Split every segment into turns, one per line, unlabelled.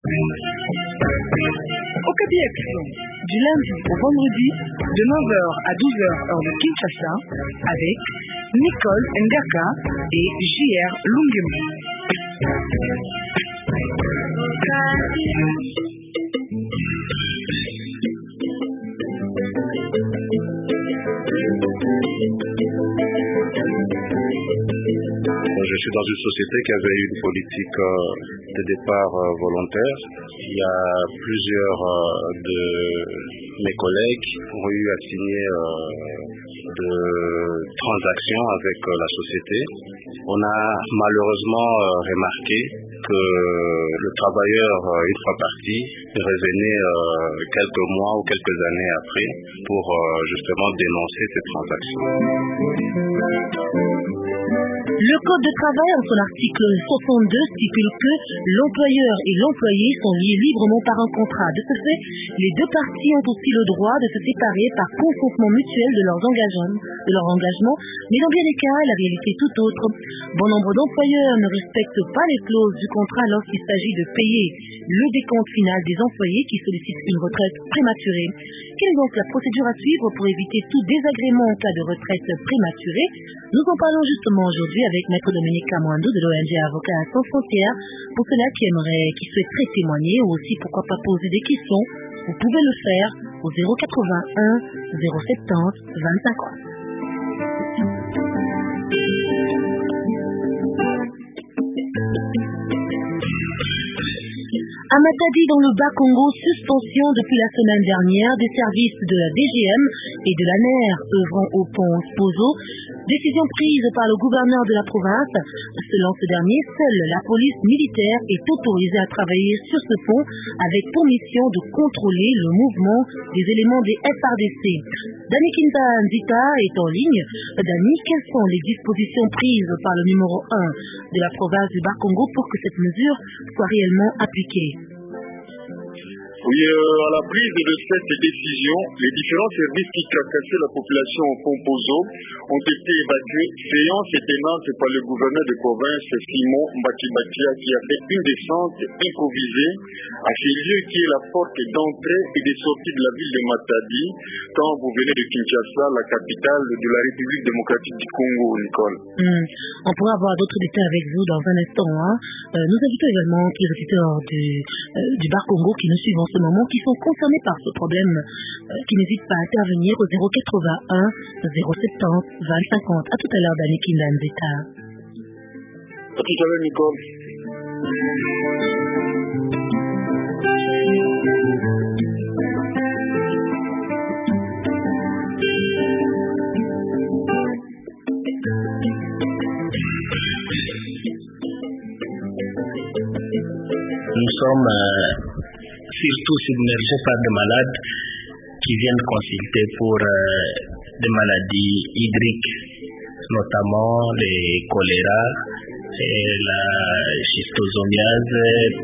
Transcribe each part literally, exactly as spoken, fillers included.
Okapi Action, du lundi au vendredi, de neuf heures à douze heures heure de Kinshasa, avec Nicole Nderka et J R Lungemu.
Je suis dans une société qui avait une politique de départ volontaire. Il y a plusieurs de mes collègues qui ont eu à signer de transactions avec la société. On a malheureusement remarqué que le travailleur, une fois parti, revenait quelques mois ou quelques années après pour justement dénoncer ces transactions.
Le Code de travail, en son article soixante-deux, stipule que l'employeur et l'employé sont liés librement par un contrat. De ce fait, les deux parties ont aussi le droit de se séparer par consentement mutuel de leurs engagements, de leur engagement, mais dans bien des cas, la réalité est tout autre. Bon nombre d'employeurs ne respectent pas les clauses du contrat lorsqu'il s'agit de payer le décompte final des employés qui sollicitent une retraite prématurée. Quelle est donc la procédure à suivre pour éviter tout désagrément en cas de retraite prématurée? Nous en parlons justement aujourd'hui avec Maître Dominique Kamwando de l'O N G Avocats Sans Frontières. Pour ceux-là qui aimeraient, qui souhaiteraient témoigner ou aussi pourquoi pas poser des questions, vous pouvez le faire au zéro quatre-vingt-un zéro soixante-dix vingt-cinq ans. À Matadi, dans le Bas-Congo, suspension depuis la semaine dernière des services de la D G M et de l'A N E R œuvrant au pont Spozo. Décision prise par le gouverneur de la province. Selon ce dernier, seule la police militaire est autorisée à travailler sur ce pont avec pour mission de contrôler le mouvement des éléments des F R D C. Dani Kinta Nzita est en ligne. Dani, quelles sont les dispositions prises par le numéro un de la province du Bas-Congo pour que cette mesure soit réellement appliquée?
Oui, euh, à la prise de cette décision, les différents services qui tracassaient la population au pont Pozo ont été évacués, séance et tenance par le gouverneur de province Simon Mbaki-Bakia qui a fait une descente improvisée à ce lieu qui est la porte d'entrée et de sortie de la ville de Matadi quand vous venez de Kinshasa, la capitale de la République démocratique du Congo, Nicole.
Mmh. On pourra avoir d'autres détails avec vous dans un instant. Hein. Euh, nous invitons également les auditeurs du, euh, du Bar-Congo qui nous suivent en ce moment, qui sont concernés par ce problème, euh, qui n'hésitent pas à intervenir au zéro quatre-vingt-un zéro soixante-dix vingt cinquante. À tout à l'heure, Dani Kinda Nzita.
À tout à l'heure, Nicole.
Nous sommes euh, surtout submergés par des malades qui viennent consulter pour euh, des maladies hydriques, notamment les choléra et la schistosomiase.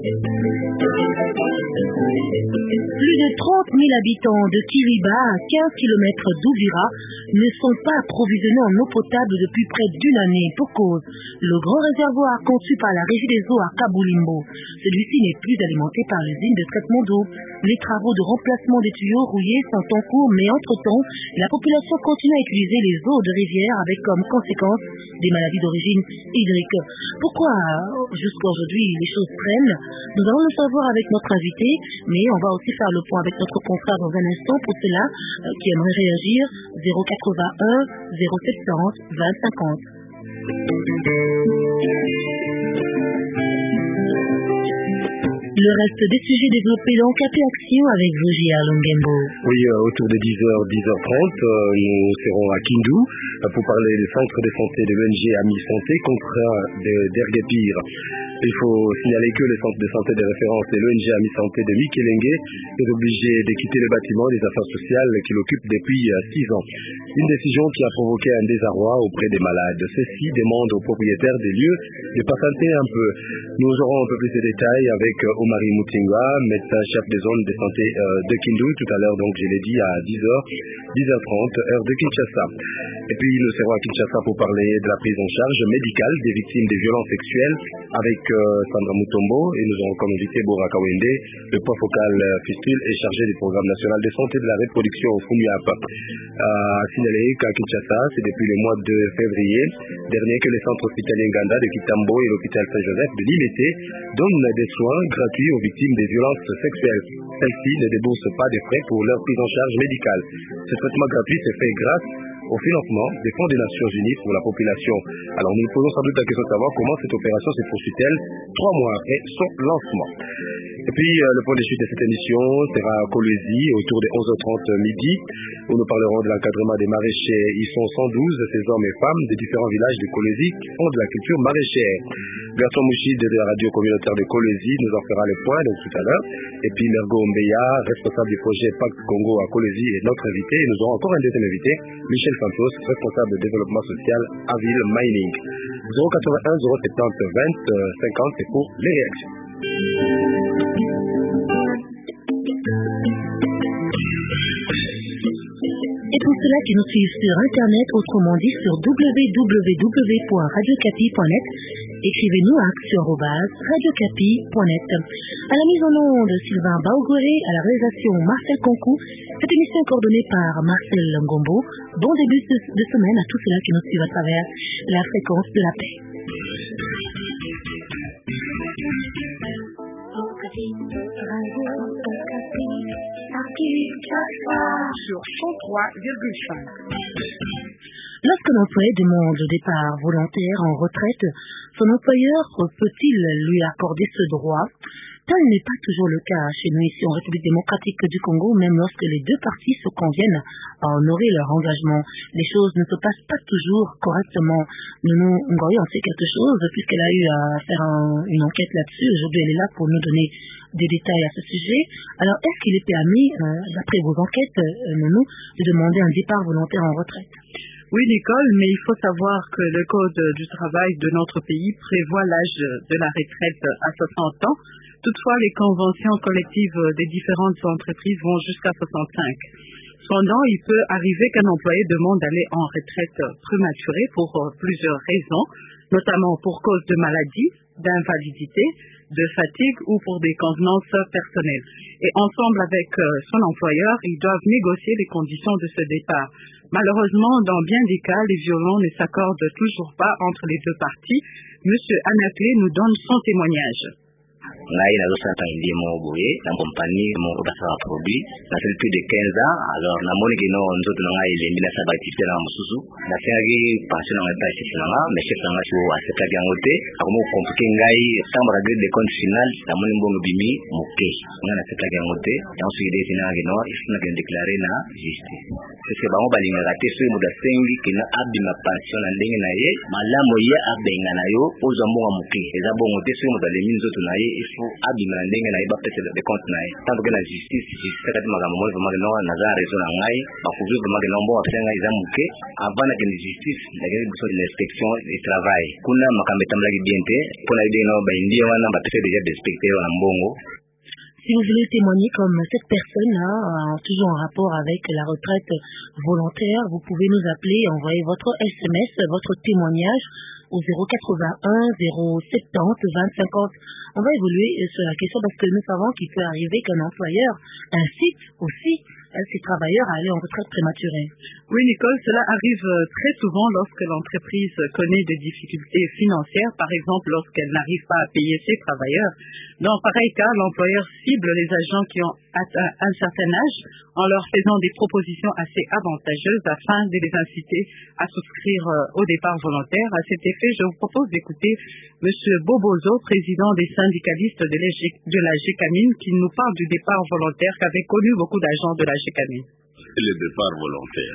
Plus de trente mille habitants de Kiriba, à quinze kilomètres d'Ouvira, ne sont pas approvisionnés en eau potable depuis près d'une année. Pour cause, le grand réservoir conçu par la Régie des eaux à Kabulimbo, celui-ci n'est plus alimenté par l'usine de traitement d'eau. Les travaux de remplacement des tuyaux rouillés sont en cours, mais entre-temps, la population continue à utiliser les eaux de rivière avec comme conséquence des maladies d'origine hydrique. Pourquoi jusqu'à aujourd'hui les choses traînent? Nous allons le savoir avec notre invité, mais on va aussi faire le point avec notre confrère dans un instant. Pour cela, euh, qui aimerait réagir, zéro quatre-vingt-un zéro soixante-dix vingt cinquante. Le reste des sujets développés dans Okapi Action avec vous, J R Lungemu.
Oui, euh, autour de dix heures, dix heures trente, euh, nous serons à Kindu euh, pour parler du centre de santé de l'O N G Ami Santé contre d'Erguepir. Il faut signaler que le centre de santé de référence de l'O N G Ami Santé de Mikelenge est obligé de quitter le bâtiment des affaires sociales qu'il occupe depuis six ans. Une décision qui a provoqué un désarroi auprès des malades. Ceux-ci demandent aux propriétaires des lieux de patienter un peu. Nous aurons un peu plus de détails avec Omari Mutingwa, médecin chef de zone de santé euh, de Kindu, tout à l'heure, donc je l'ai dit, à dix heures, dix heures trente, heure de Kinshasa. Et puis nous serons à Kinshasa pour parler de la prise en charge médicale des victimes des violences sexuelles avec Sandra Mutombo et nous aurons comme invité Bora Kawende, le point focal fistule et chargé du programme national de santé de la reproduction au FUNIAP. A signalé qu'à Kinshasa, c'est depuis le mois de février dernier que les centres hospitaliers Nganda de Kitambo et l'hôpital Saint-Joseph de Limete donnent des soins gratuits aux victimes des violences sexuelles. Celles-ci ne déboursent pas de frais pour leur prise en charge médicale. Ce traitement gratuit se fait grâce au financement des fonds des Nations Unies pour la population. Alors nous nous posons sans doute la question de savoir comment cette opération se poursuit-elle trois mois après son lancement. Et puis euh, le point de chute de cette émission sera à Kolwezi autour de onze heures trente midi, où nous parlerons de l'encadrement des maraîchers. Ils sont cent douze, ces hommes et femmes des différents villages de Kolwezi qui font de la culture maraîchère. Bertrand Mouchid de la radio communautaire de Kolwezi nous en fera le point donc tout à l'heure. Et puis Mergo Mbeya, responsable du projet Pacte Congo à Kolwezi, est notre invité. Et nous aurons encore un deuxième invité, Michel Santos, responsable de développement social à Ville Mining. zéro quatre-vingt-un zéro soixante-dix vingt cinquante, c'est pour les réactions.
Et pour cela qui nous suivent sur Internet, autrement dit sur w w w point radio capi point net, écrivez-nous à action arobase radio capi point net. À la mise en onde, Sylvain Baogoré, à la réalisation Marcel Concou. Cette émission est coordonnée par Marcel Ngombo. Bon début de, de semaine à tous ceux-là qui nous suivent à travers la fréquence de la paix.
Sur cent trois virgule cinq.
Lorsque l'employé demande le départ volontaire en retraite, son employeur peut-il lui accorder ce droit? Tel n'est pas toujours le cas chez nous ici en République démocratique du Congo, même lorsque les deux parties se conviennent à honorer leur engagement. Les choses ne se passent pas toujours correctement. Nounou Ngoy en sait quelque chose puisqu'elle a eu à faire un, une enquête là-dessus. Aujourd'hui, elle est là pour nous donner des détails à ce sujet. Alors, est-ce qu'il est permis, euh, d'après vos enquêtes, euh, Nounou, de demander un départ volontaire en retraite?
Oui, Nicole, mais il faut savoir que le Code du travail de notre pays prévoit l'âge de la retraite à soixante ans. Toutefois, les conventions collectives des différentes entreprises vont jusqu'à soixante-cinq. Cependant, il peut arriver qu'un employé demande d'aller en retraite prématurée pour plusieurs raisons, notamment pour cause de maladie, d'invalidité, de fatigue ou pour des convenances personnelles. Et ensemble avec son employeur, ils doivent négocier les conditions de ce départ. Malheureusement, dans bien des cas, les violons ne s'accordent toujours pas entre les deux parties. Monsieur Anaclé nous donne son témoignage.
Ngai na zosata ndimo boye na compagnie mo basa produit na fait plus de quinze ans alors na moni que non nzoto ngai ile mbina sabatifite na mususu na fiagi pension na ta chef na mais chef na so aseka yangote akomo compliqué ngai chambre de compte final na moni mbongo bimi moke nga na seka yangote dans ce idée na que non il faut que déclarer na justice c'est que bango balinga raté so muda sengi que na abima pension na ndenge na ye malamo ye abenga na yo ozo mbongo moke eza bongo te so muda le minzoto na ye il faut abima na ndenge na ye ba pese de compte na ye tant que la justice justice kati makambo mo vraiment non na za raison na ngai ba kuzu vraiment non bon après ngai za moke avant na que la justice la guerre de l'inspection du travail kuna makambo tamlaki bien te pona ide no ba ndio wana ba pese déjà d'inspecter na mbongo.
Si vous voulez témoigner comme cette personne-là, euh, toujours en rapport avec la retraite volontaire, vous pouvez nous appeler, envoyer votre S M S, votre témoignage au zéro quatre-vingt-un zéro soixante-dix vingt cinquante. On va évoluer sur la question parce que nous savons qu'il peut arriver qu'un employeur incite aussi ces travailleurs à aller en retraite prématurée.
Oui, Nicole, cela arrive très souvent lorsque l'entreprise connaît des difficultés financières, par exemple lorsqu'elle n'arrive pas à payer ses travailleurs. Dans pareil cas, l'employeur cible les agents qui ont atteint un certain âge en leur faisant des propositions assez avantageuses afin de les inciter à souscrire au départ volontaire. À cet effet, je vous propose d'écouter M. Bobozo, président des syndicalistes de la G C A M I N, qui nous parle du départ volontaire qu'avaient connu beaucoup d'agents de la G C A M I N.
Le départ volontaire,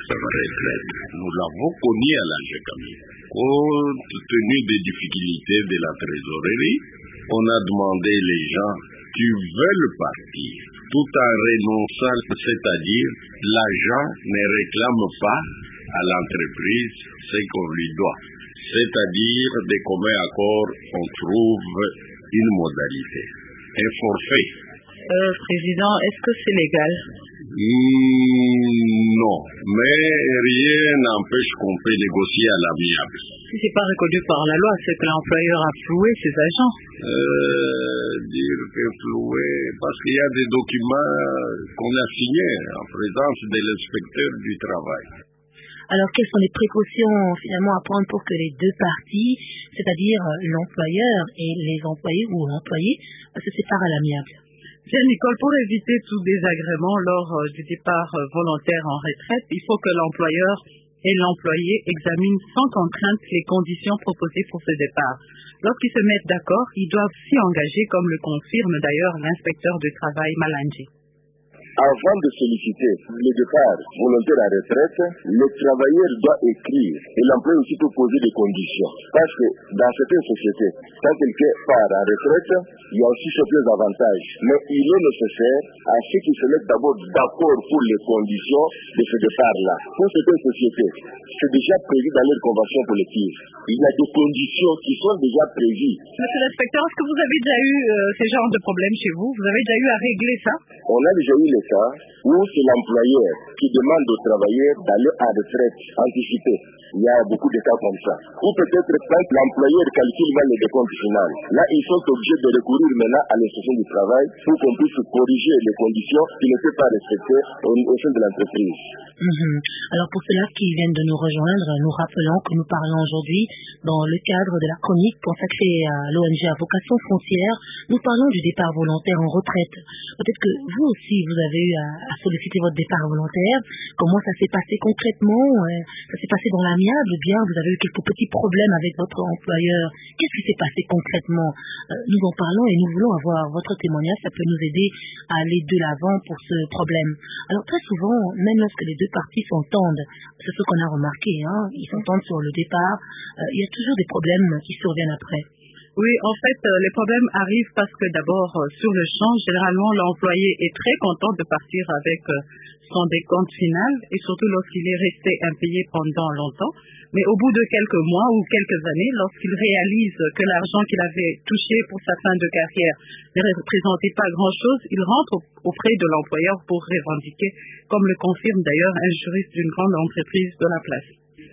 nous l'avons connu à la G C A M I N. Compte tenu des difficultés de la trésorerie, on a demandé les gens qui veulent partir, tout en renonçant, c'est-à-dire l'agent ne réclame pas à l'entreprise ce qu'on lui doit. C'est-à-dire, de commun accord, on trouve une modalité, un forfait.
Euh, Président, est-ce que c'est légal?
Mmh, non, mais rien n'empêche qu'on peut négocier à l'amiable.
Si c'est pas reconnu par la loi, c'est que l'employeur a floué ses agents.
Euh, dire que floué, parce qu'il y a des documents qu'on a signés en présence de l'inspecteur du travail.
Alors, quelles sont les précautions finalement à prendre pour que les deux parties, c'est-à-dire l'employeur et les employés ou l'employé, se séparent à l'amiable?
Bien, Nicole, pour éviter tout désagrément lors du départ volontaire en retraite, il faut que l'employeur et l'employé examinent sans contrainte les conditions proposées pour ce départ. Lorsqu'ils se mettent d'accord, ils doivent s'y engager, comme le confirme d'ailleurs l'inspecteur du travail Malanje.
Avant de solliciter le départ volontaire à retraite, le travailleur doit écrire et l'employé aussi peut poser des conditions. Parce que dans certaines sociétés, quand quelqu'un part en retraite, il y a aussi certains avantages. Mais il est nécessaire à ce qu'ils se mettent d'abord d'accord pour les conditions de ce départ-là. Pour certaines sociétés, c'est déjà prévu dans leur convention collective. Il y a des conditions qui sont déjà prévues.
Monsieur l'inspecteur, est-ce que vous avez déjà eu euh, ce genre de problème chez vous? Vous avez déjà eu à régler ça?
On a déjà eu les cas où c'est l'employeur qui demande aux travailleurs d'aller à retraite anticipée. Il y a beaucoup de cas comme ça. Ou peut-être quand l'employeur calcule mal les décomptes finales. Là, ils sont obligés de recourir maintenant à l'inspection du travail pour qu'on puisse corriger les conditions qui ne sont pas respectées au, au sein de l'entreprise.
Mmh. Alors pour ceux-là qui viennent de nous rejoindre, nous rappelons que nous parlons aujourd'hui dans le cadre de la chronique consacrée à l'O N G à vocation foncière. Nous parlons du départ volontaire en retraite. Peut-être que vous aussi, vous avez eu à, à solliciter votre départ volontaire. Comment ça s'est passé concrètement? Ça s'est passé dans l'amiable ou bien vous avez eu quelques petits problèmes avec votre employeur? Qu'est-ce qui s'est passé concrètement? Nous en parlons et nous voulons avoir votre témoignage. Ça peut nous aider à aller de l'avant pour ce problème. Alors très souvent, même lorsque les deux parties s'entendent, c'est ce qu'on a remarqué, hein, ils s'entendent sur le départ, euh, il y a toujours des problèmes qui surviennent après.
Oui, en fait, euh, les problèmes arrivent parce que d'abord, euh, sur le champ, généralement, l'employé est très content de partir avec euh, son décompte final, et surtout lorsqu'il est resté impayé pendant longtemps. Mais au bout de quelques mois ou quelques années, lorsqu'il réalise que l'argent qu'il avait touché pour sa fin de carrière ne représentait pas grand-chose, il rentre auprès de l'employeur pour revendiquer, comme le confirme d'ailleurs un juriste d'une grande entreprise de la place.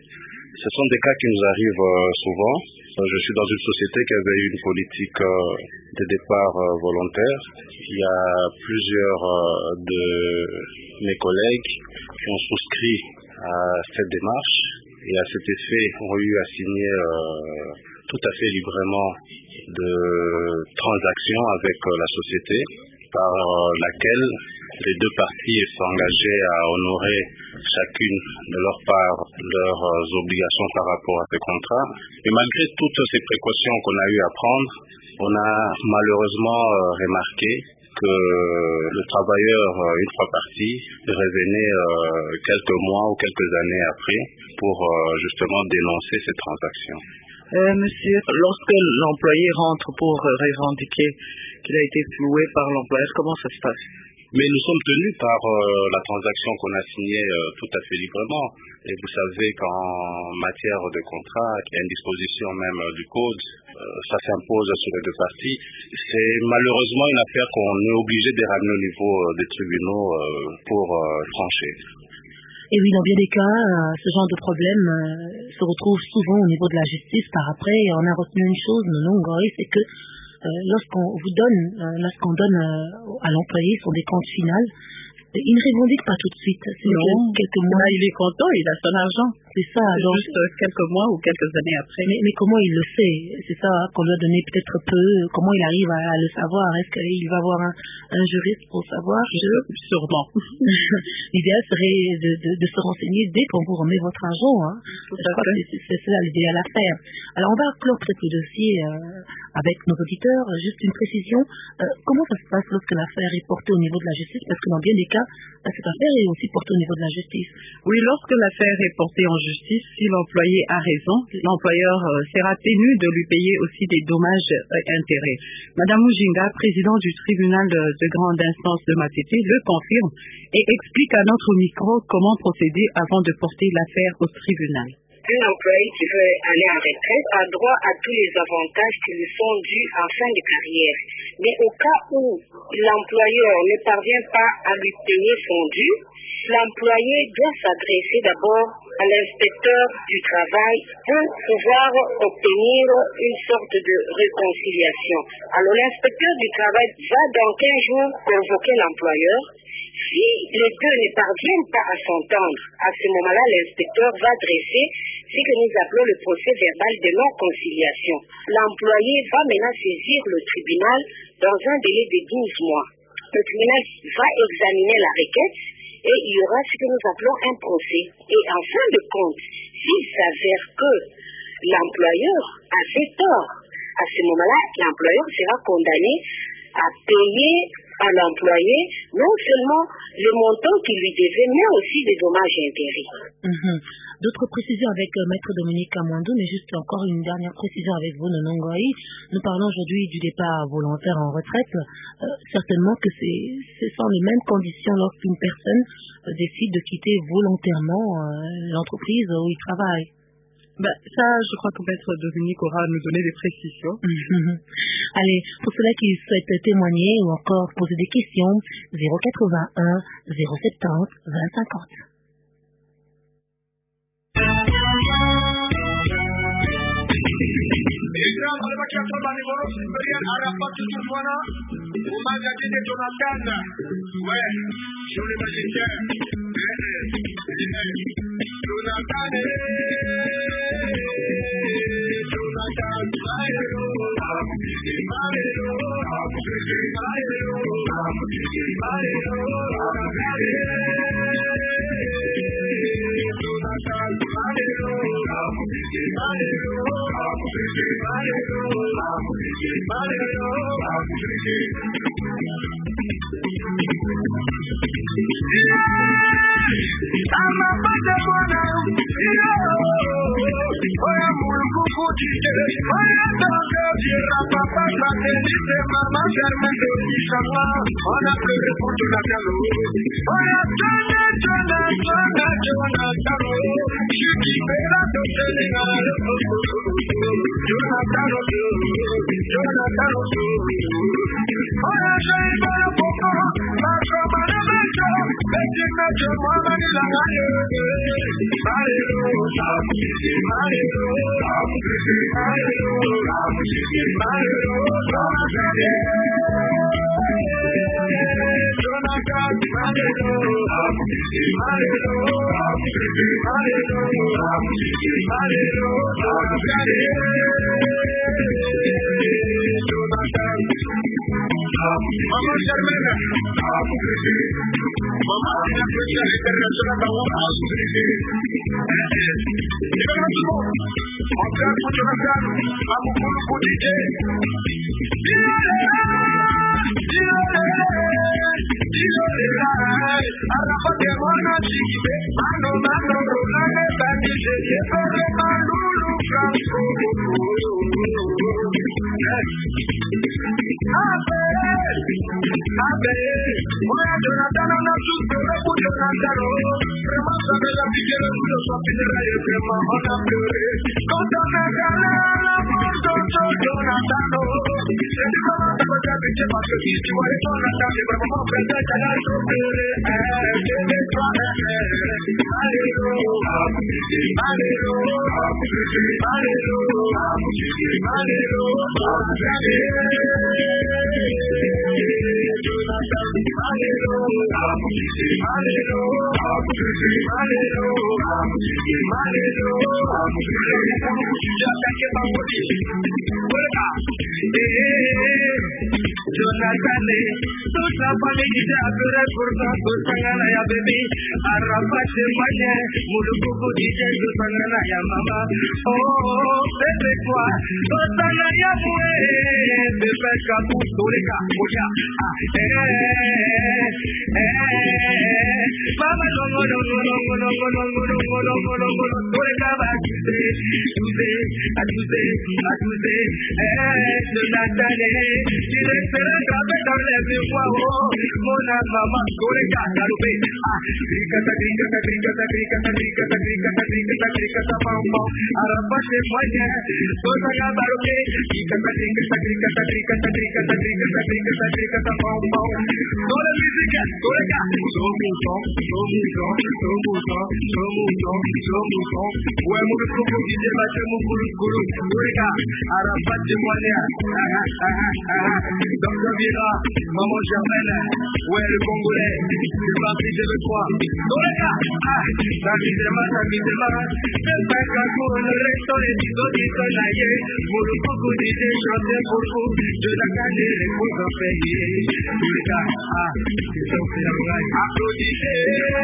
Ce sont des cas qui nous arrivent euh, souvent. Je suis dans une société qui avait eu une politique euh, de départ euh, volontaire. Il y a plusieurs euh, de mes collègues qui ont souscrit à cette démarche et à cet effet ont eu à signer euh, tout à fait librement de transactions avec euh, la société par euh, laquelle les deux parties s'engageaient à honorer chacune de leur part leurs euh, obligations par rapport à ces contrats. Et malgré toutes ces précautions qu'on a eu à prendre, on a malheureusement euh, remarqué que le travailleur, euh, une fois parti, revenait euh, quelques mois ou quelques années après pour euh, justement dénoncer ces transactions.
Euh, monsieur, lorsque l'employé rentre pour euh, revendiquer qu'il a été floué par l'employeur, comment ça se passe?
Mais nous sommes tenus par euh, la transaction qu'on a signée euh, tout à fait librement. Et vous savez qu'en matière de contrat, il y a une disposition même euh, du code, euh, ça s'impose sur les deux parties. C'est malheureusement une affaire qu'on est obligé de ramener au niveau euh, des tribunaux euh, pour euh, trancher.
Et oui, dans bien des cas, euh, ce genre de problème euh, se retrouve souvent au niveau de la justice par après. Et on a retenu une chose, non, Ngoï, c'est que Euh, lorsqu'on vous donne, euh, lorsqu'on donne euh, à l'employé son décompte final, euh, il ne revendique pas tout de suite. C'est
non,
quelques, quelques mois.
Là, il est content, il a son argent.
C'est ça.
C'est
donc,
juste quelques mois ou quelques années après.
Mais, mais comment il le sait? C'est ça qu'on lui a donné peut-être peu. Comment il arrive à, à le savoir? Est-ce qu'il va avoir un, un juriste pour savoir?
Je... Sûrement.
L'idéal serait de, de, de se renseigner dès qu'on vous remet votre argent. Hein.
Tout
Je crois que c'est, c'est ça l'idéal à faire. Alors on va clore peut-être le dossier euh, avec nos auditeurs. Juste une précision. Euh, comment ça se passe lorsque l'affaire est portée au niveau de la justice? Parce que dans bien des cas, cette affaire est aussi portée au niveau de la justice.
Oui, lorsque l'affaire est portée en justice, si l'employé a raison, l'employeur euh, sera tenu de lui payer aussi des dommages et euh, intérêts. Madame Mujinga, présidente du tribunal de, de grande instance de Matete, le confirme et explique à notre micro comment procéder avant de porter l'affaire au tribunal.
Un employé qui veut aller en retraite a droit à tous les avantages qui lui sont dus en fin de carrière. Mais au cas où l'employeur ne parvient pas à lui payer son dû, l'employé doit s'adresser d'abord à l'inspecteur du travail pour pouvoir obtenir une sorte de réconciliation. Alors l'inspecteur du travail va dans quinze jours convoquer l'employeur. Si les deux ne parviennent pas à s'entendre, à ce moment-là, l'inspecteur va dresser ce que nous appelons le procès verbal de non-conciliation. L'employé va maintenant saisir le tribunal dans un délai de douze mois. Le tribunal va examiner la requête et il y aura ce que nous appelons un procès. Et en fin de compte, s'il s'avère que l'employeur a fait tort, à ce moment-là, l'employeur sera condamné à payer à l'employé non seulement le montant qu'il lui devait, mais aussi des dommages et intérêts.
Mm-hmm. D'autres précisions avec euh, Maître Dominique Amwando, mais juste encore une dernière précision avec vous, Nonongoaï. Nous parlons aujourd'hui du départ volontaire en retraite. Euh, certainement que c'est, ce sont les mêmes conditions lorsqu'une personne euh, décide de quitter volontairement euh, l'entreprise où il travaille.
Ben, ça, je crois que Maître Dominique aura à nous donner des précisions.
Mm-hmm. Allez, pour ceux-là qui souhaitent témoigner ou encore poser des questions, zéro quatre-vingt-un, zéro soixante-dix, vingt cinquante.
Mama, Maman Germaine, ouais le Congolais, c'est parti de le croire. Doreka, ah, Sabidema, Sabidema, c'est pas qu'un jour le reste les bigots qui sont naillés. Pour le coco d'idée, chanter pour vous, de la canne et les coups en payés. Doreka, ah, c'est son frère, applaudissez.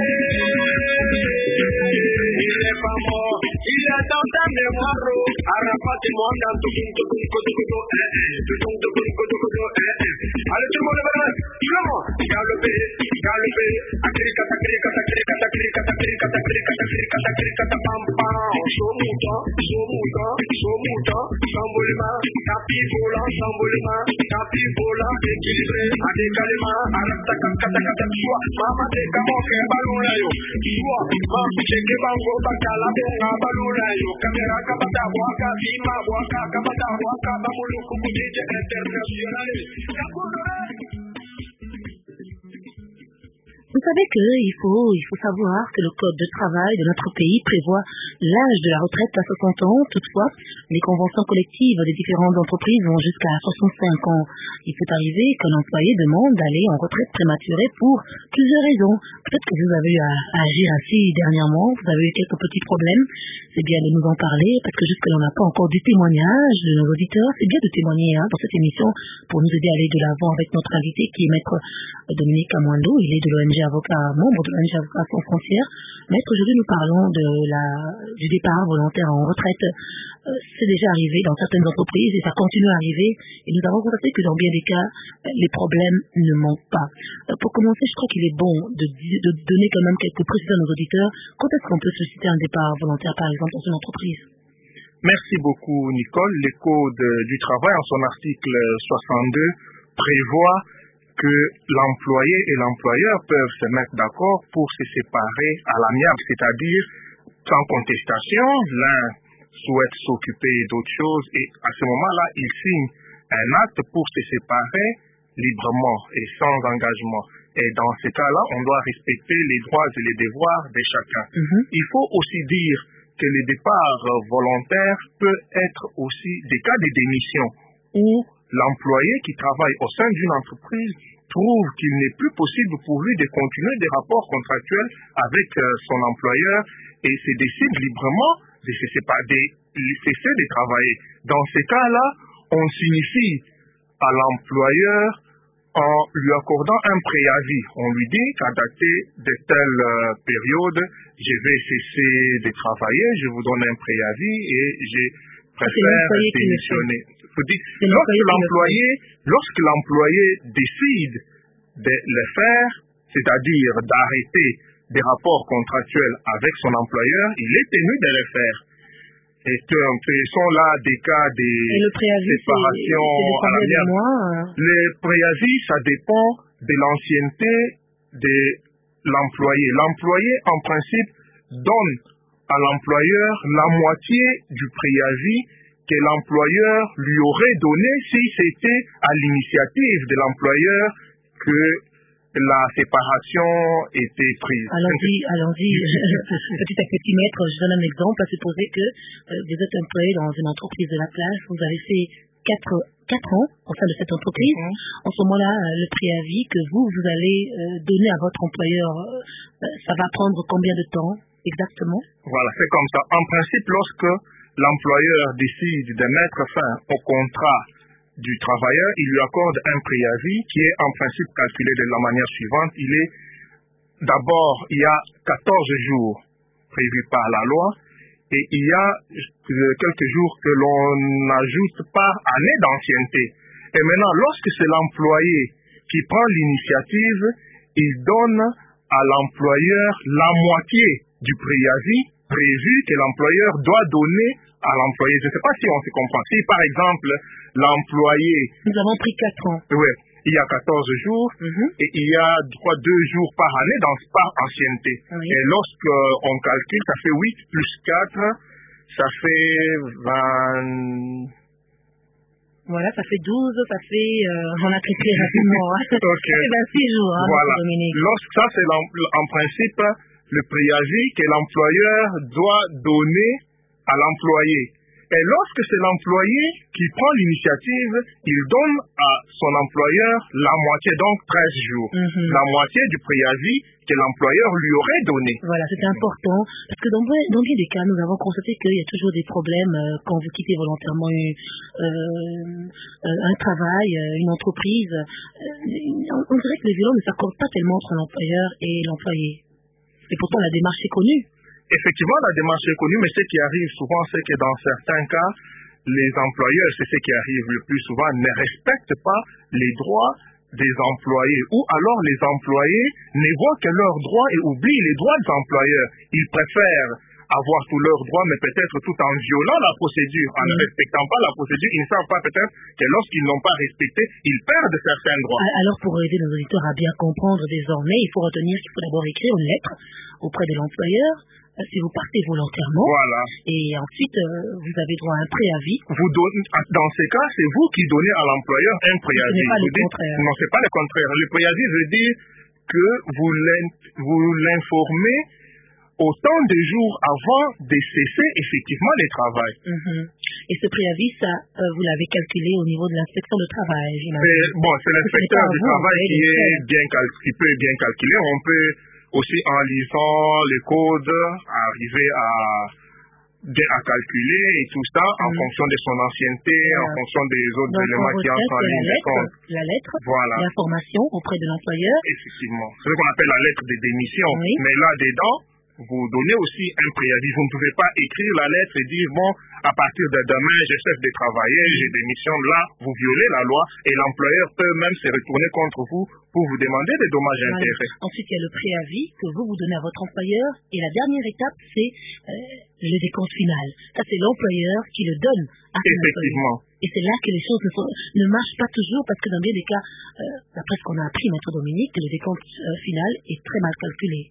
Il est pas mort, il est dans ta mémoire. Arafat et moi, dans tout le monde, tout le monde, tout le monde, allez tout le monde, comment galopé, galopé, akrika, akrika, akrika, akrika, akrika, akrika, akrika, akrika, pam pam, somuta, somuta, somuta, sambolema, tapi volant, sambolema, tapi volant, équilibré, adécalema, arata, kata, kata, soit, mama de kamo ke ballon la yo, soit, ma cheke bango bakala bonga ballon la yo, caméra kabata waka, bima waka, kabata waka, bamulu kumudije international.
Vous savez qu'il faut, il faut savoir que le code de travail de notre pays prévoit l'âge de la retraite à soixante ans. Toutefois, les conventions collectives des différentes entreprises vont jusqu'à soixante-cinq ans. Il peut arriver qu'un employé demande d'aller en retraite prématurée pour plusieurs raisons. Peut-être que vous avez eu à, à agir ainsi dernièrement, vous avez eu quelques petits problèmes. C'est bien de nous en parler, parce que jusque-là, on n'a pas encore du témoignage de nos auditeurs. C'est bien de témoigner hein, dans cette émission pour nous aider à aller de l'avant avec notre invité qui est maître Dominique Amwando. Il est de l'O N G Avocat, membre de l'O N G Avocat sans frontières. Maître, aujourd'hui, nous parlons de la, du départ volontaire en retraite. Euh, c'est déjà arrivé dans certaines entreprises et ça continue à arriver. Et nous avons constaté que dans bien des cas, les problèmes ne manquent pas. Euh, pour commencer, je crois qu'il est bon de, de donner quand même quelques précisions à nos auditeurs. Quand est-ce qu'on peut solliciter un départ volontaire, par exemple, dans une entreprise?
Merci beaucoup, Nicole. Le Code du travail, en son article soixante-deux, prévoit que l'employé et l'employeur peuvent se mettre d'accord pour se séparer à l'amiable, c'est-à-dire sans contestation. L'un souhaite s'occuper d'autre chose et à ce moment-là, il signe un acte pour se séparer librement et sans engagement. Et dans ce cas-là, on doit respecter les droits et les devoirs de chacun. Mm-hmm. Il faut aussi dire que le départ volontaire peut être aussi des cas de démission où l'employé qui travaille au sein d'une entreprise trouve qu'il n'est plus possible pour lui de continuer des rapports contractuels avec euh, son employeur et se décide librement de se séparer, de cesser de travailler. Dans ces cas-là, on signifie à l'employeur en lui accordant un préavis. On lui dit qu'à dater de telle euh, période, je vais cesser de travailler, je vous donne un préavis et je préfère démissionner. Lorsque l'employé, lorsque l'employé décide de le faire, c'est-à-dire d'arrêter des rapports contractuels avec son employeur, il est tenu de le faire. Et que ce sont là des cas de séparation à l'amiable. Le préavis, ça dépend de l'ancienneté de l'employé. L'employé, en principe, donne à l'employeur la moitié du préavis que l'employeur lui aurait donné si c'était à l'initiative de l'employeur que la séparation était prise.
Allons-y, allons-y. Petit à petit, maître, je donne un exemple. À supposer que euh, vous êtes employé dans une entreprise de la place, vous avez fait quatre, quatre ans au sein de cette entreprise. Mm-hmm. En ce moment-là, euh, le préavis que vous, vous allez euh, donner à votre employeur, euh, ça va prendre combien de temps exactement? Voilà,
c'est comme ça. En principe, lorsque l'employeur décide de mettre fin au contrat du travailleur, il lui accorde un préavis qui est en principe calculé de la manière suivante. Il est d'abord, il y a quatorze jours prévus par la loi et il y a quelques jours que l'on n'ajoute pas année d'ancienneté. Et maintenant, lorsque c'est l'employé qui prend l'initiative, il donne à l'employeur la moitié du préavis prévu que l'employeur doit donner à l'employé. Je ne sais pas si on se comprend. Si par exemple, l'employé...
Nous avons pris quatre ans.
Oui, il y a quatorze jours mm-hmm. et il y a trois, deux jours par année dans par ancienneté. Oui. Et lorsqu'on calcule, ça fait huit plus quatre, ça fait vingt...
Voilà, ça fait douze, ça fait... Euh, on a calculé rapidement. Hein. Okay. Ça fait vingt-six jours, hein,
voilà. Dominique. Lorsque ça, c'est en, en principe le préavis que l'employeur doit donner à l'employé. Et lorsque c'est l'employé qui prend l'initiative, il donne à son employeur la moitié, donc treize jours. Mm-hmm. La moitié du préavis que l'employeur lui aurait donné.
Voilà, c'est important. Parce que dans, dans bien des cas, nous avons constaté qu'il y a toujours des problèmes euh, quand vous quittez volontairement une, euh, euh, un travail, euh, une entreprise. Euh, on, on dirait que les violons ne s'accordent pas tellement entre l'employeur et l'employé. Et pourtant, la démarche est connue.
Effectivement, la démarche est connue, mais ce qui arrive souvent, c'est que dans certains cas, les employeurs, c'est ce qui arrive le plus souvent, ne respectent pas les droits des employés. Ou alors les employés ne voient que leurs droits et oublient les droits des employeurs. Ils préfèrent avoir tous leurs droits, mais peut-être tout en violant la procédure, en mmh. ne respectant pas la procédure. Ils ne savent pas peut-être que lorsqu'ils n'ont pas respecté, ils perdent certains droits.
Alors pour aider nos auditeurs à bien comprendre désormais, il faut retenir qu'il faut d'abord écrire une lettre auprès de l'employeur, si vous partez volontairement,
voilà.
Et ensuite euh, vous avez droit à un préavis.
Vous donnez, dans ces cas, c'est vous qui donnez à l'employeur un préavis.
Ce n'est pas
vous
le
dites,
contraire.
Non, c'est pas le contraire. Le préavis veut dire que vous l'informez autant de jours avant de cesser effectivement le travail.
Mm-hmm. Et ce préavis, ça, euh, vous l'avez calculé au niveau de l'inspection de travail,
j'imagine. Bon, c'est l'inspecteur du travail qui est bien cal- qui peut bien calculer. On peut aussi, en lisant les codes, arriver à, à calculer et tout ça mmh. en fonction de son ancienneté, voilà. en fonction des autres
Donc,
éléments qui entrent en ligne de compte.
La lettre,
voilà.
l'information auprès de l'employeur.
Effectivement. C'est ce qu'on appelle la lettre de démission.
Oui.
Mais là-dedans, vous donnez aussi un préavis. Vous ne pouvez pas écrire la lettre et dire, bon, à partir de demain, je cesse de travailler, je démissionne là, vous violez la loi et l'employeur peut même se retourner contre vous pour vous demander des dommages et
voilà.
intérêts.
Ensuite, il y a le préavis que vous vous donnez à votre employeur et la dernière étape, c'est euh, le décompte final. Ça, c'est l'employeur qui le donne à son
Effectivement.
employeur. Et c'est là que les choses ne, sont, ne marchent pas toujours parce que dans bien des cas, euh, d'après ce qu'on a appris, Maître Dominique, le décompte euh, final est très mal calculé.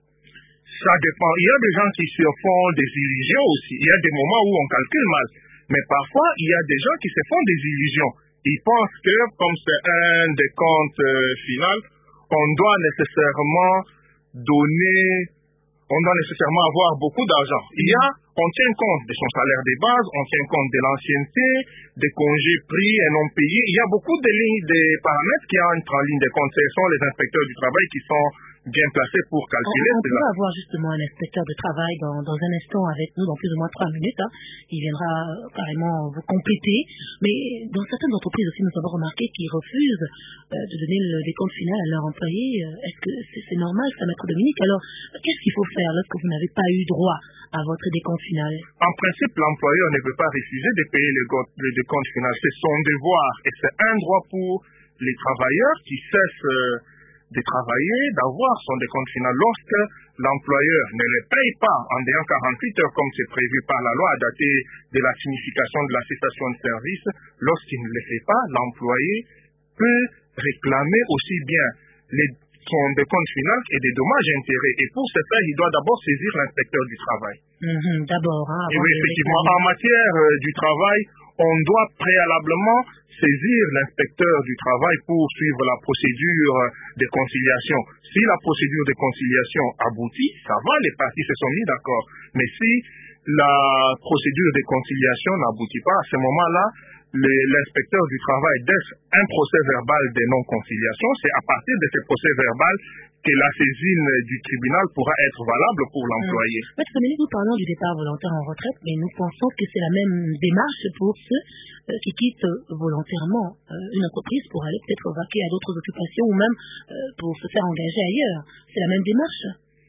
Ça dépend. Il y a des gens qui se font des illusions aussi. Il y a des moments où on calcule mal. Mais parfois, il y a des gens qui se font des illusions. Ils pensent que, comme c'est un décompte euh, final, on doit nécessairement donner, on doit nécessairement avoir beaucoup d'argent. Il y a, on tient compte de son salaire de base, on tient compte de l'ancienneté, des congés pris et non payés. Il y a beaucoup de lignes, de paramètres qui entrent en ligne de compte. Ce sont les inspecteurs du travail qui sont bien placés pour calculer
on, on
cela.
On peut avoir justement un inspecteur de travail dans, dans un instant avec nous, dans plus ou moins trois minutes. Hein. Il viendra carrément vous compléter. Mais dans certaines entreprises aussi, nous avons remarqué qu'ils refusent euh, de donner le décompte final à leurs employés. Est-ce que c'est, c'est normal, ça, Maître Dominique? Alors, qu'est-ce qu'il faut faire lorsque vous n'avez pas eu droit à votre décompte final?
En principe, l'employeur ne peut pas refuser de payer le, le décompte final. C'est son devoir et c'est un droit pour les travailleurs qui cessent euh, de travailler, d'avoir son décompte final. Lorsque l'employeur ne le paye pas en délai quarante-huit heures comme c'est prévu par la loi à dater de la signification de la cessation de service, lorsqu'il ne le fait pas, l'employé peut réclamer aussi bien les, son décompte final et des dommages et intérêts. Et pour ce faire, il doit d'abord saisir l'inspecteur du travail.
Mmh, d'abord, hein,
et oui, effectivement, en matière euh, du travail, on doit préalablement saisir l'inspecteur du travail pour suivre la procédure de conciliation. Si la procédure de conciliation aboutit, ça va, les parties se sont mis d'accord. Mais si la procédure de conciliation n'aboutit pas, à ce moment-là, le, l'inspecteur du travail laisse un procès verbal de non-conciliation. C'est à partir de ce procès verbal que la saisine du tribunal pourra être valable pour l'employé.
Mmh. Maître Dominique, nous parlons du départ volontaire en retraite, mais nous pensons que c'est la même démarche pour ceux euh, qui quittent volontairement euh, une entreprise pour aller peut-être vaquer à d'autres occupations ou même euh, pour se faire engager ailleurs. C'est la même démarche?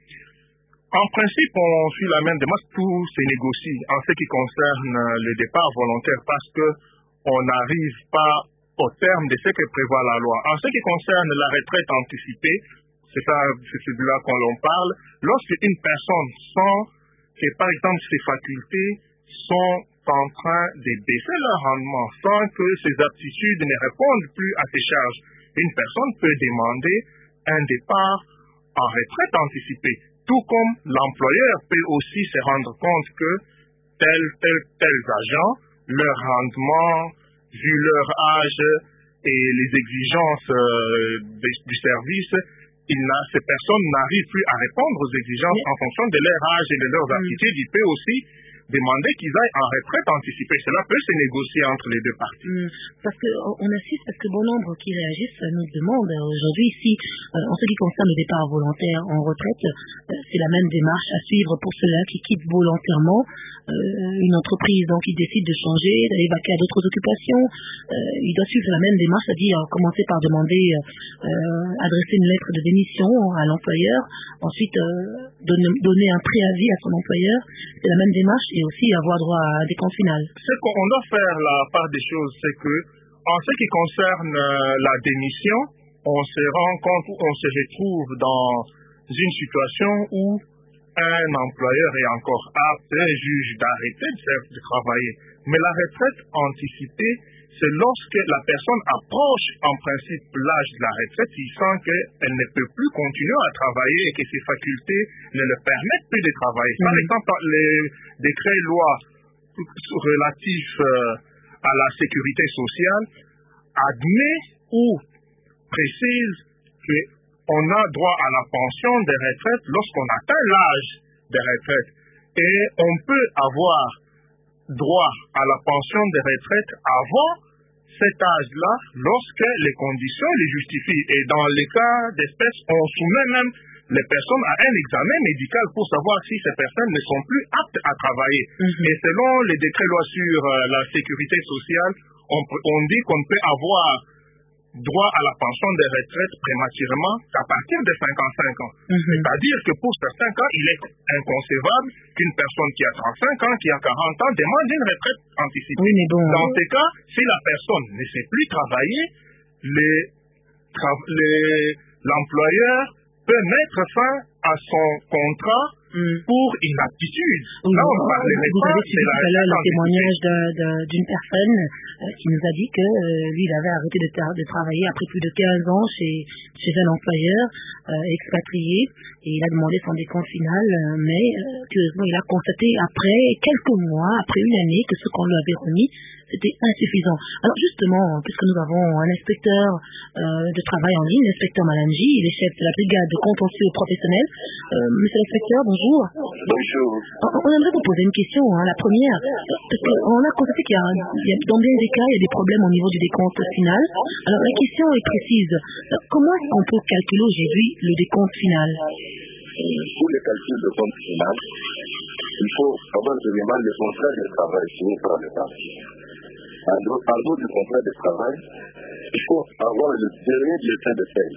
En principe, on suit la même démarche, tout se négocie en ce qui concerne le départ volontaire parce que on n'arrive pas au terme de ce que prévoit la loi. En ce qui concerne la retraite anticipée, c'est ça, c'est celui-là qu'on l'on parle. Lorsque une personne sent que, par exemple, ses facultés sont en train de baisser leur rendement, sans que ses aptitudes ne répondent plus à ses charges, une personne peut demander un départ en retraite anticipée. Tout comme l'employeur peut aussi se rendre compte que tel, tel, tels agents, leur rendement, vu leur âge et les exigences euh, de, du service, il n'a, ces personnes n'arrivent plus à répondre aux exigences en fonction de leur âge et de leurs aptitudes. Il peut aussi demander qu'ils aillent en retraite anticipée. Cela peut se négocier entre les deux parties.
Mmh. Parce qu'on assiste à ce que bon nombre qui réagissent nous demandent aujourd'hui si, euh, en ce qui concerne le départ volontaire en retraite, euh, c'est la même démarche à suivre pour ceux-là qui quittent volontairement euh, une entreprise, donc ils décident de changer, d'aller vaquer à d'autres occupations. Euh, ils doivent suivre la même démarche, c'est-à-dire commencer par demander, euh, adresser une lettre de démission à l'employeur, ensuite euh, donner, donner un préavis à son employeur. C'est la même démarche et aussi avoir droit à des comptes finales.
Ce qu'on doit faire la part des choses, c'est que en ce qui concerne la démission, on se rend compte, on se retrouve dans une situation où un employeur est encore apte, un juge d'arrêter de travailler. Mais la retraite anticipée, c'est lorsque la personne approche en principe l'âge de la retraite, il sent qu'elle ne peut plus continuer à travailler et que ses facultés ne le permettent plus de travailler. Par mmh. exemple, les décrets lois relatifs euh, à la sécurité sociale admet ou précise qu'on a droit à la pension de retraite lorsqu'on atteint l'âge de retraite. Et on peut avoir droit à la pension de retraite avant cet âge-là, lorsque les conditions les justifient. Et dans les cas d'espèce, on soumet même les personnes à un examen médical pour savoir si ces personnes ne sont plus aptes à travailler. Mm-hmm. Et selon les décrets lois sur euh, la sécurité sociale, on, on dit qu'on peut avoir droit à la pension de retraite prématurément qu'à partir de cinquante-cinq ans. Mm-hmm. C'est-à-dire que pour certains cas, il est inconcevable qu'une personne qui a trente-cinq ans, qui a quarante ans, demande une retraite anticipée.
Oui, mais bon,
dans
oui.
ces cas, si la personne ne sait plus travailler, les, tra- les, l'employeur peut mettre fin à son contrat mm. pour inaptitude.
Oui,
Là, on ne parlerait
vous
pas
avez suivi tout à l'heure le témoignage de, de, d'une personne euh, qui nous a dit que euh, lui, il avait arrêté de, ta- de travailler après plus de quinze ans chez, chez un employeur euh, expatrié et il a demandé son décompte final, euh, mais euh, curieusement, il a constaté après quelques mois, après une année, que ce qu'on lui avait remis, c'était insuffisant. Alors justement, puisque nous avons un inspecteur euh, de travail en ligne, l'inspecteur Malangi, il est chef de la brigade de contentieux professionnel. Euh, monsieur l'inspecteur, bonjour.
Bonjour.
On, on aimerait vous poser une question. Hein. La première, parce qu'on a constaté qu'il y a, il y a, dans bien des cas, il y a des problèmes au niveau du décompte final. Alors la question est précise. Comment est-ce qu'on peut calculer aujourd'hui le décompte final?
Pour le calcul de compte final, il faut avoir vraiment le contrat de travail signé par les parties. Pardon du contrat de travail, il faut avoir le dernier bulletin de paie.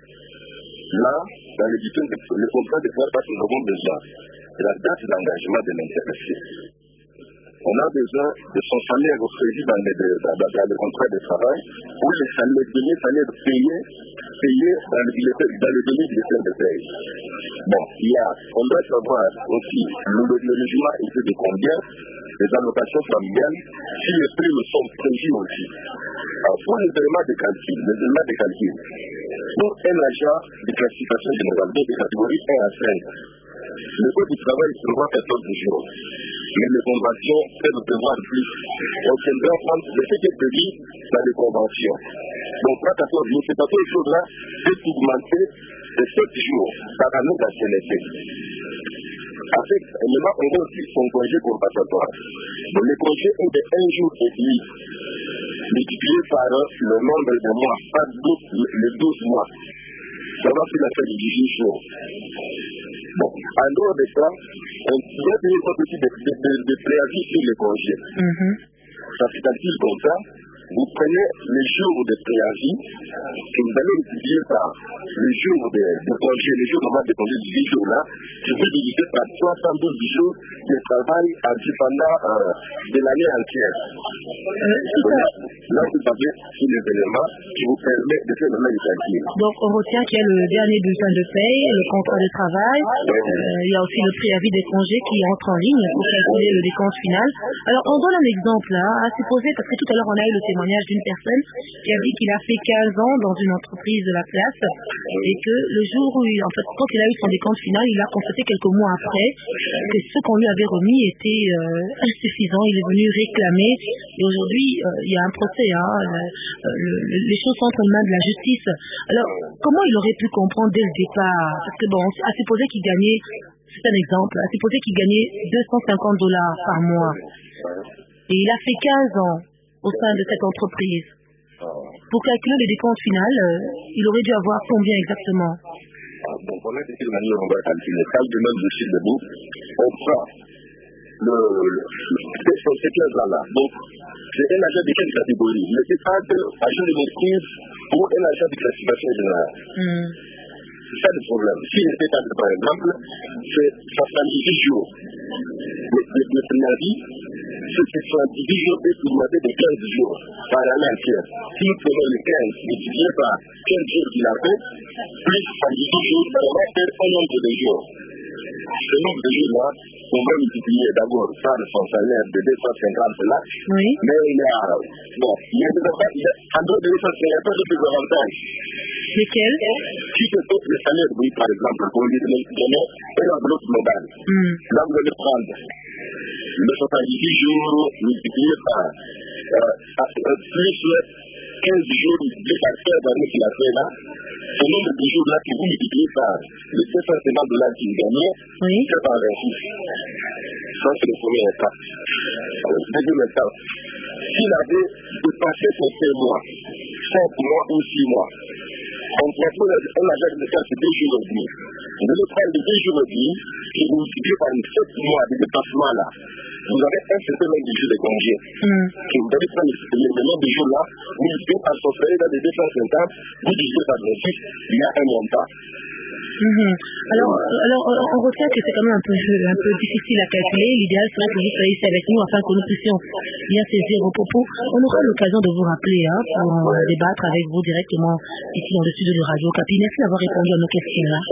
Là, dans le bulletin de le contrat de travail, nous avons besoin de la date d'engagement de l'intéressé. On a besoin de son salaire prévu dans le, dans, dans, dans le contrat de travail ou le salaire donné, salaire payé, payé dans le bulletin, dans le dernier bulletin de paie. Bon, il y a, on doit savoir aussi le, le logement était de combien, les allocations familiales, si les primes sont prévues aussi. Alors, pour les éléments de calcul, les éléments de calcul, pour un agent de classification générale de catégorie un à cinq, le code du travail prévoit quatorze jours. Mais les conventions peuvent prévoir plus. On tiendra compte de ce qui est prévu dans les conventions. Donc, pas quatorze jours, c'est quatorze jours-là est augmenté de sept jours par année d'ancienneté. Avec, maintenant, on a aussi son congé compensatoire. Donc, le congé est de un jour et demi, multiplié par le nombre de mois, par douze, les douze mois. Ça va faire la fin de dix-huit jours. Bon, en dehors de ça, on doit payer un petit de, de, de, de préavis sur le congé. Mm-hmm. Ça se calcule comme ça. vous prenez les jours de préavis que vous allez utiliser par le jour de, de congé, les jours normaux de congé de dix jours là, je vais diviser par trois cent douze jours de travail pendant euh, de l'année entière. Euh, là, vous avez tous les éléments qui vous permettent de faire le même calcul.
Donc, on retient qu'il y a le dernier bulletin de paye, le contrat de travail, euh, il y a aussi le préavis des congés qui entre en ligne pour calculer le décompte final. Alors, on donne un exemple là, à supposer, parce que tout à l'heure on a eu le témoignage d'une personne qui a dit qu'il a fait quinze ans dans une entreprise de la place et que le jour où, il, en fait, quand il a eu son décompte final, il a constaté quelques mois après que ce qu'on lui avait remis était euh, insuffisant. Il est venu réclamer et aujourd'hui, euh, il y a un procès. Hein, le, le, les choses sont entre les mains de la justice. Alors, comment il aurait pu comprendre dès le départ? Parce que bon, à supposer qu'il gagnait, c'est un exemple, à supposer qu'il gagnait deux cent cinquante dollars par mois. Et il a fait quinze ans au sein de cette entreprise. Pour calculer le décompte final, euh, il aurait dû avoir combien exactement?
Donc, on a dit de manière, on va calculer. Quand demain je suis debout, on prend le, le, ces quinze ans-là. Donc, c'est un agent de quelle catégorie? Le cadre, agent de maîtrise ou un agent de classification générale. Mm. C'est ça le problème. S'il était cadre, par exemple, c'est soixante-dix jours. Le, le, le préavis, c'est soixante-dix jours et augmenté de quinze jours par année entière. Si nous prenons les quinze multiplié par quinze jours qu'il a fait, plus soixante-dix jours, on va faire un nombre de jours. Ce nombre de jours-là, on va multiplier d'abord par son salaire de deux cent cinquante là, oui. Mais il y a, bon, il y a des avantages, il y a, en dehors de deux cent cinquante, il y a pas d'autres avantages.
Lesquels?
Si je saute le salaire, oui, par exemple, pour lui donner un enveloppe globale, mm. Là vous allez prendre le soixante-dix jours multiplié par euh, plus quinze jours multiplié par quinze années qu'il a fait là, ce nombre de jours là que vous multipliez par les sept cent cinquante dollars qu'il gagnait, oui. C'est par vingt-six. Ça, c'est le premier étape. Deuxième étape, s'il avait dépassé ses cinq mois, cinq mois ou six mois, on propose un agent de faire ces deux jours et demi. Vous allez prendre les deux jours et demi et vous multipliez par les sept mois de dépassement là. Vous avez un certain nombre de jours de congé. Mm. Que vous allez prendre le nombre de jours là, vous multipliez par son salaire dans les deux cent cinquante, vous divisez par vingt-six, il y a un montant.
Mm-hmm. Alors, alors, on retient que c'est quand même un peu, un peu difficile à calculer. L'idéal serait que vous soyez ici avec nous afin que nous puissions bien saisir vos propos. On aura l'occasion de vous rappeler hein, pour euh, débattre avec vous directement ici dans le studio de Radio Okapi. Merci d'avoir répondu à nos questions. Là.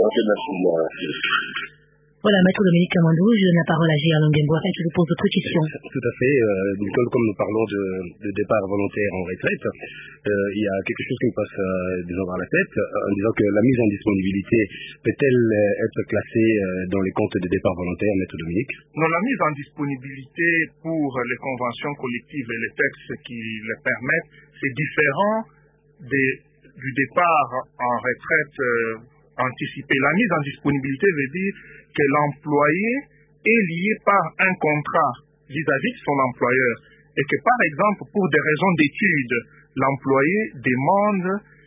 Voilà, Maître Dominique Kamandou, je donne la parole à Gérard Longembo afin qu'il vous pose d'autres questions.
Tout à fait. Euh, Nicole, comme nous parlons de, de départ volontaire en retraite, euh, il y a quelque chose qui me passe, euh, disons, par la tête, euh, en disant que la mise en disponibilité peut-elle euh, être classée euh, dans les comptes de départ volontaire, Maître Dominique?
Non, la mise en disponibilité pour les conventions collectives et les textes qui le permettent, c'est différent des, du départ en retraite euh, anticipé. La mise en disponibilité veut dire que l'employé est lié par un contrat vis-à-vis de son employeur et que par exemple pour des raisons d'études, l'employé demande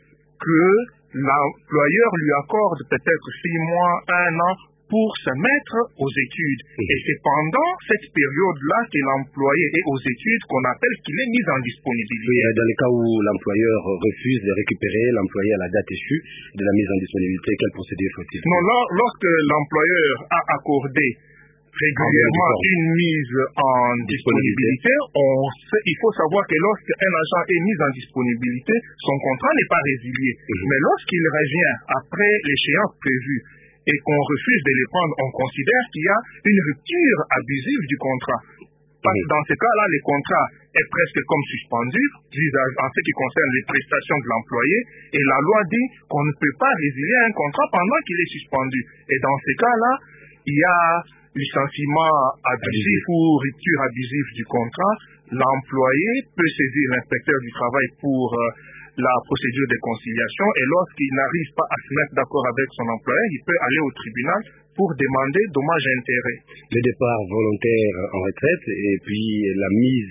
que l'employeur lui accorde peut-être six mois, un an pour se mettre aux études. Mmh. Et c'est pendant cette période-là que l'employé est aux études qu'on appelle qu'il est mis en disponibilité.
Oui, dans le cas où l'employeur refuse de récupérer l'employé à la date échue de la mise en disponibilité, quelle procédure faut-il?
Non, là, lorsque l'employeur a accordé régulièrement ah, une mise en disponibilité, on sait, il faut savoir que lorsqu'un agent est mis en disponibilité, son contrat n'est pas résilié. Mmh. Mais lorsqu'il revient après l'échéance prévue, et qu'on refuse de les prendre, on considère qu'il y a une rupture abusive du contrat. Parce que dans ce cas-là, le contrat est presque comme suspendu en ce qui concerne les prestations de l'employé, et la loi dit qu'on ne peut pas résilier un contrat pendant qu'il est suspendu. Et dans ce cas-là, il y a licenciement abusif ou rupture abusive du contrat. L'employé peut saisir l'inspecteur du travail pour euh, la procédure de conciliation, et lorsqu'il n'arrive pas à se mettre d'accord avec son employeur, il peut aller au tribunal pour demander dommages et intérêts.
Le départ volontaire en retraite et puis la mise,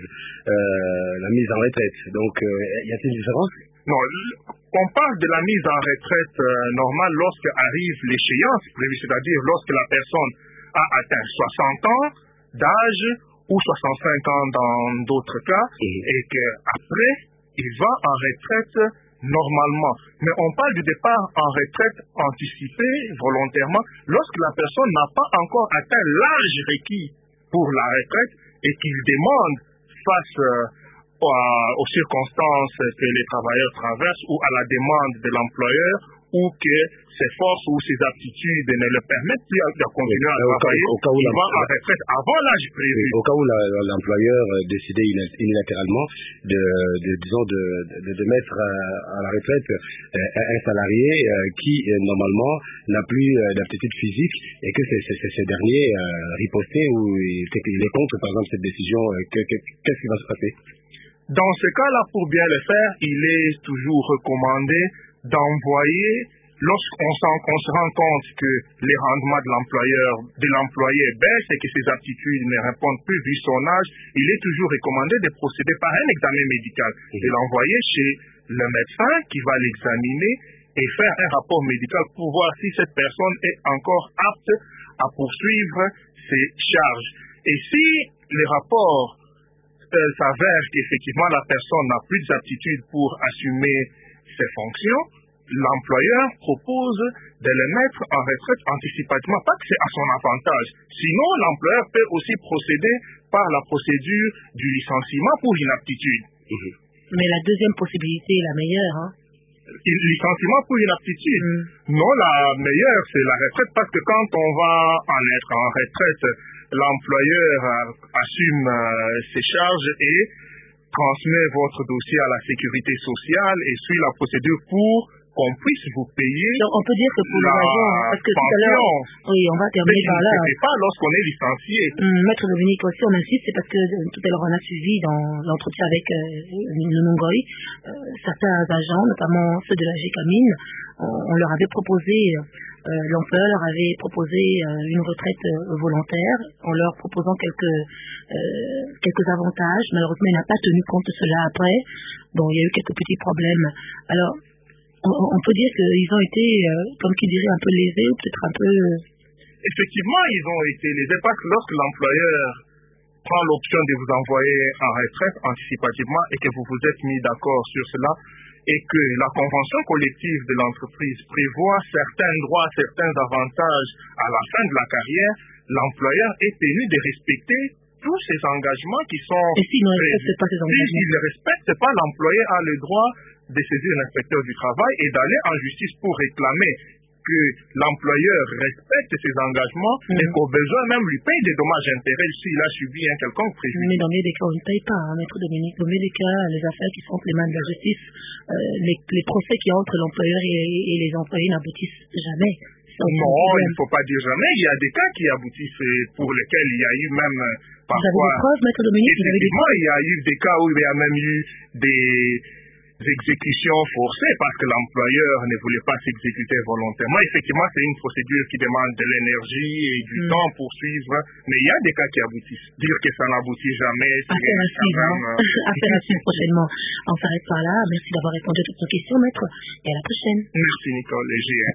euh, la mise en retraite. Donc, euh, y a-t-il une différence?
Non, on parle de la mise en retraite euh, normale lorsque arrive l'échéance prévue, c'est-à-dire lorsque la personne a atteint soixante ans d'âge ou soixante-cinq ans dans d'autres cas, mmh. et qu'après il va en retraite normalement. Mais on parle du départ en retraite anticipé volontairement lorsque la personne n'a pas encore atteint l'âge requis pour la retraite et qu'il demande face euh, aux circonstances que les travailleurs traversent ou à la demande de l'employeur ou que ses forces ou ses aptitudes ne le permettent plus de continuer oui, à travailler, au cas où il va en retraite avant l'âge prévu.
Oui, au cas où l'employeur décidait unilatéralement de, de disons de, de, de mettre à la retraite un salarié qui normalement n'a plus d'aptitude physique et que ce dernier ripostait ou il est contre par exemple cette décision, qu'est-ce qui va se passer?
Dans ce cas-là, pour bien le faire, il est toujours recommandé d'envoyer, lorsqu'on se rend compte que les rendements de l'employeur, de l'employé baissent et que ses aptitudes ne répondent plus vu son âge, il est toujours recommandé de procéder par un examen médical, de l'envoyer chez le médecin qui va l'examiner et faire un rapport médical pour voir si cette personne est encore apte à poursuivre ses charges. Et si le rapport euh, s'avère qu'effectivement la personne n'a plus d'aptitude pour assumer ses fonctions, l'employeur propose de le mettre en retraite anticipativement, pas que c'est à son avantage. Sinon, l'employeur peut aussi procéder par la procédure du licenciement pour inaptitude.
Mmh. Mais la deuxième possibilité est la meilleure, hein?
Licenciement pour inaptitude. Mmh. Non, la meilleure, c'est la retraite, parce que quand on va en être en retraite, l'employeur assume euh, ses charges et transmet votre dossier à la sécurité sociale et suit la procédure pour qu'on puisse vous payer.
Donc on peut dire que pour la les agents, parce que tout à l'heure, oui, on va terminer par là.
C'est pas lorsqu'on est licencié.
Hum, Maître Dominique, aussi on insiste, c'est parce que euh, tout à l'heure on a suivi dans l'entretien avec euh, le Nongoy, euh, certains agents, notamment ceux de la G C A M I N, on, on leur avait proposé, euh, l'employeur leur avait proposé euh, une retraite euh, volontaire, en leur proposant quelques euh, quelques avantages. Malheureusement, il n'a pas tenu compte de cela après. Bon, il y a eu quelques petits problèmes. Alors, on peut dire qu'ils ont été, euh, comme qui dirait, un peu lésés ou peut-être un peu...
Effectivement, ils ont été lésés parce que lorsque l'employeur prend l'option de vous envoyer en retraite anticipativement et que vous vous êtes mis d'accord sur cela et que la convention collective de l'entreprise prévoit certains droits, certains avantages à la fin de la carrière, l'employeur est tenu de respecter tous ces engagements qui sont...
Et s'il ne respecte pas ces engagements?
S'il ne respecte pas, l'employé a le droit de saisir l'inspecteur du travail et d'aller en justice pour réclamer que l'employeur respecte ses engagements mmh. et qu'au besoin même lui paye des dommages et intérêts s'il a subi un quelconque préjudice.
Mais dans bien des cas, on ne paye pas, hein, Maître Dominique. Dans bien des cas, les affaires qui sont entre les mains de la justice, euh, les, les procès qui entrent l'employeur et, et les employés n'aboutissent jamais.
Non, il ne faut pas dire jamais. Il y a des cas qui aboutissent et pour lesquels il y a eu même parfois...
Vous avez des preuves, Maître Dominique?
Effectivement, il y a eu des cas où il y a même eu des... exécutions forcées parce que l'employeur ne voulait pas s'exécuter volontairement. Effectivement, c'est une procédure qui demande de l'énergie et du mmh. temps pour suivre, mais il y a des cas qui aboutissent. Dire que ça n'aboutit jamais, c'est
affaire à suivre, hein. euh... affaire à suivre prochainement. On s'arrête par là. Merci d'avoir répondu à toutes nos questions, Maître, et à la prochaine.
Merci, Nicole.